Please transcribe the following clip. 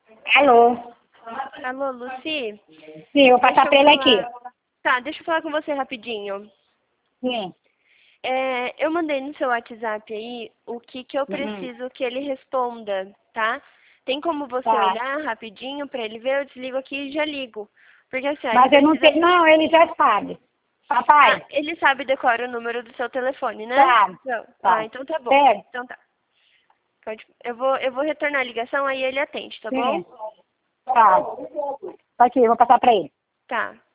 Alô? Alô, Lucy? Sim, eu vou passar pra ele aqui. Tá, deixa eu falar com você rapidinho. Sim. Eu mandei no seu WhatsApp aí o que eu preciso que ele responda, tá? Tem como você Tá. olhar rapidinho pra ele ver? Eu desligo aqui e já ligo. Porque assim, ó, Mas ele eu não precisa... tenho. Não, ele já sabe. Papai? ele sabe decorar o número do seu telefone, né? Tá. Não. Tá. Então tá bom. Sério? Então tá. Eu vou retornar a ligação, aí ele atende, tá bom? Sim. Tá. Tá aqui, eu vou passar pra ele. Tá.